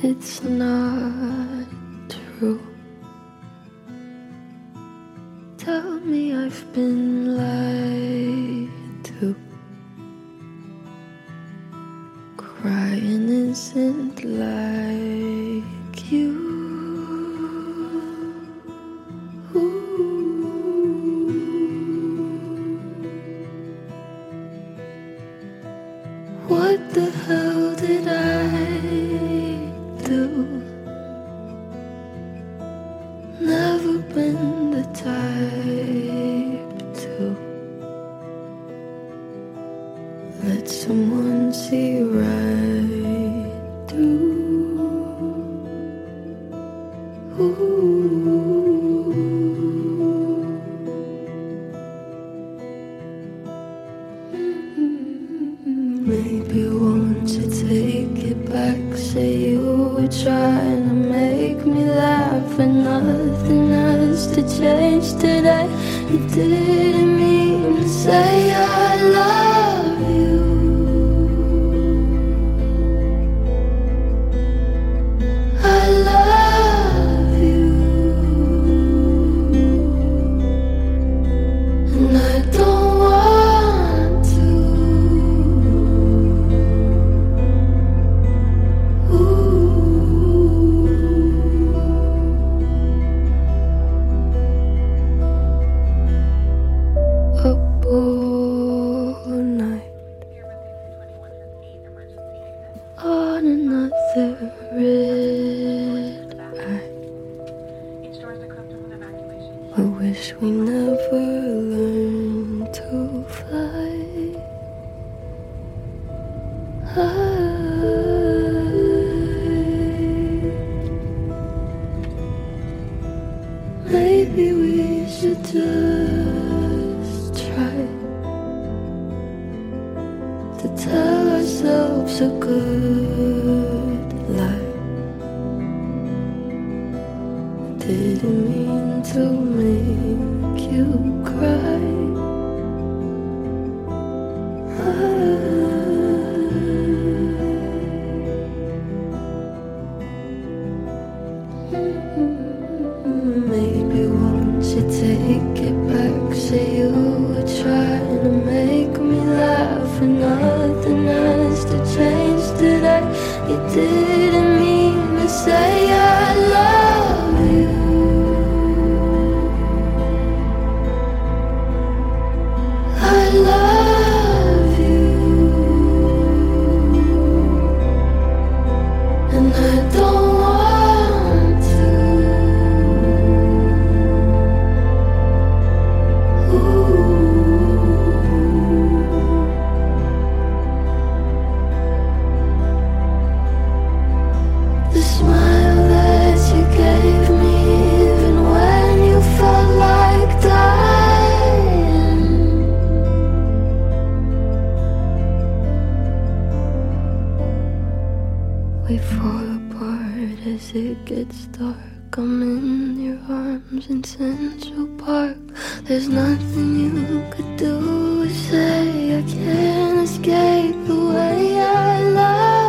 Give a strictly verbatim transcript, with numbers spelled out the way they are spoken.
It's not true. Tell me I've been lied to. Crying isn't like you. What the hell did I do? Never been the type to let someone see right through. Maybe won't you take it back? Say you were trying to make me laugh, and nothing has to change today. You didn't mean to say I love you. I love you, and I don't want to. Up all night on another red eye. I wish we never learned to fly. Maybe we should just try to tell ourselves a good lie. Didn't mean to make you cry. Maybe won't you take it back? Say you were trying to make me laugh, and nothing has to change today. You didn't mean to say I love you. I love you, and I don't want to. The smile that you gave me, even when you felt like dying. We fall apart as it gets dark. I'm in your arms in Central Park. There's nothing you could do or say. I can't escape the way I love